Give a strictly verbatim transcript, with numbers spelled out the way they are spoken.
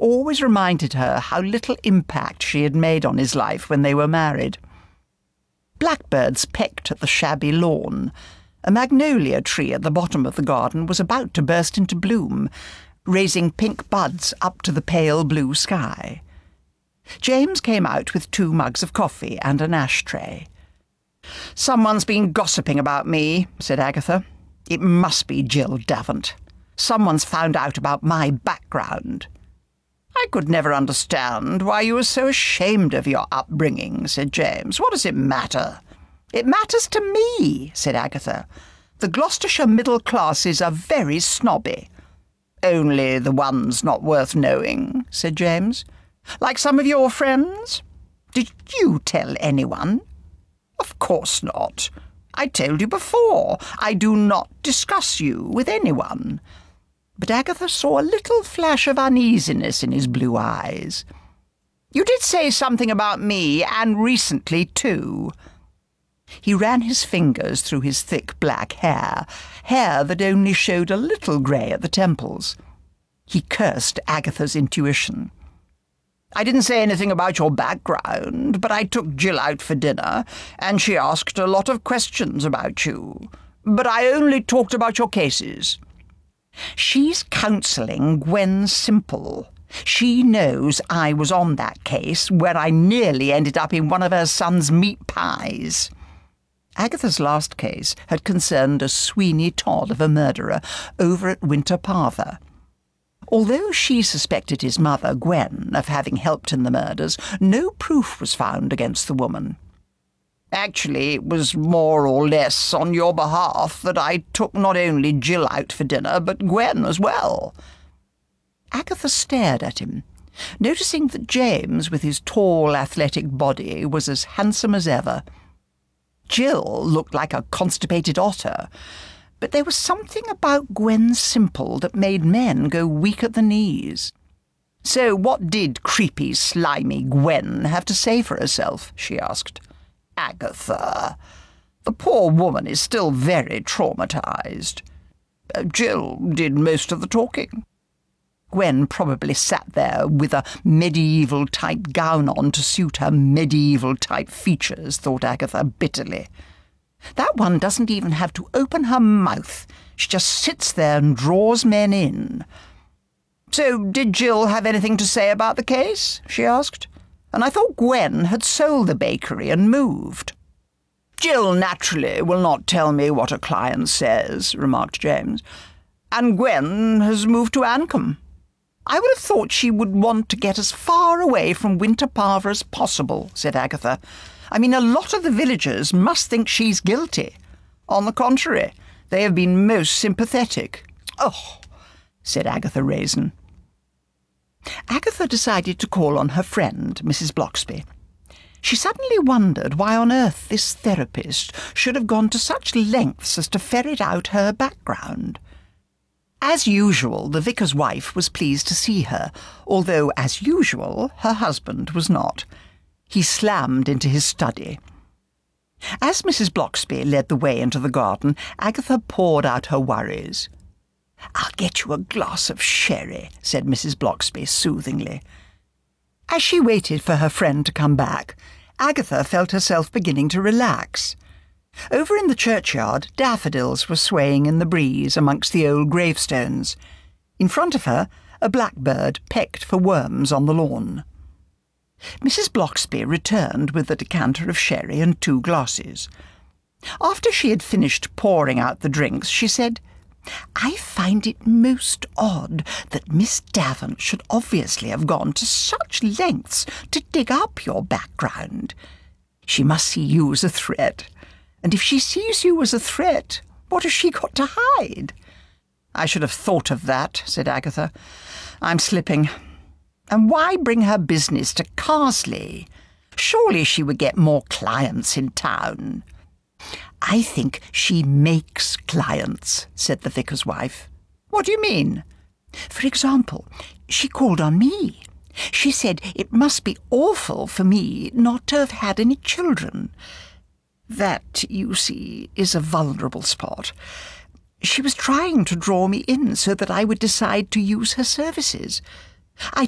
always reminded her how little impact she had made on his life when they were married. Blackbirds pecked at the shabby lawn. A magnolia tree at the bottom of the garden was about to burst into bloom, raising pink buds up to the pale blue sky. James came out with two mugs of coffee and an ashtray. "Someone's been gossiping about me," said Agatha. "It must be Jill Davant. Someone's found out about my background." "I could never understand why you were so ashamed of your upbringing," said James. "What does it matter?" "It matters to me," said Agatha. "The Gloucestershire middle classes are very snobby." "Only the ones not worth knowing," said James. "Like some of your friends? Did you tell anyone?" "Of course not. I told you before, I do not discuss you with anyone." But Agatha saw a little flash of uneasiness in his blue eyes. "You did say something about me, and recently too." He ran his fingers through his thick black hair, hair that only showed a little grey at the temples. He cursed Agatha's intuition. "I didn't say anything about your background, but I took Jill out for dinner, and she asked a lot of questions about you. But I only talked about your cases." "She's counselling Gwen Simple. She knows I was on that case where I nearly ended up in one of her son's meat pies." Agatha's last case had concerned a Sweeney Todd of a murderer over at Winter Parva. Although she suspected his mother, Gwen, of having helped in the murders, no proof was found against the woman. "Actually, it was more or less on your behalf that I took not only Jill out for dinner, but Gwen as well." Agatha stared at him, noticing that James, with his tall, athletic body, was as handsome as ever. Jill looked like a constipated otter, but there was something about Gwen Simple that made men go weak at the knees. "So what did creepy, slimy Gwen have to say for herself?" she asked. "Agatha, the poor woman is still very traumatized. Uh, Jill did most of the talking." Gwen probably sat there with a medieval-type gown on to suit her medieval-type features, thought Agatha bitterly. "That one doesn't even have to open her mouth. She just sits there and draws men in." "So did Jill have anything to say about the case?" she asked. "And I thought Gwen had sold the bakery and moved." "Jill naturally will not tell me what a client says," remarked James. "And Gwen has moved to Ancombe. I would have thought she would want to get as far away from Winter Parva as possible," said Agatha. "I mean, a lot of the villagers must think she's guilty. On the contrary, they have been most sympathetic." "Oh," said Agatha Raisin. Agatha decided to call on her friend, Missus Blocksby. She suddenly wondered why on earth this therapist should have gone to such lengths as to ferret out her background. As usual, the vicar's wife was pleased to see her, although, as usual, her husband was not. He slammed into his study. As Missus Blocksby led the way into the garden, Agatha poured out her worries. "I'll get you a glass of sherry," said Missus Blocksby soothingly. As she waited for her friend to come back, Agatha felt herself beginning to relax. Over in the churchyard, daffodils were swaying in the breeze amongst the old gravestones. In front of her, a blackbird pecked for worms on the lawn. Missus Blocksby returned with a decanter of sherry and two glasses. After she had finished pouring out the drinks, she said, "I find it most odd that Miss Davant should obviously have gone to such lengths to dig up your background. She must see you as a threat. And if she sees you as a threat, what has she got to hide?" "I should have thought of that," said Agatha. "I'm slipping. And why bring her business to Carsley? Surely she would get more clients in town." "I think she makes clients," said the vicar's wife. "What do you mean?" "For example, she called on me. She said it must be awful for me not to have had any children. That, you see, is a vulnerable spot. She was trying to draw me in so that I would decide to use her services. I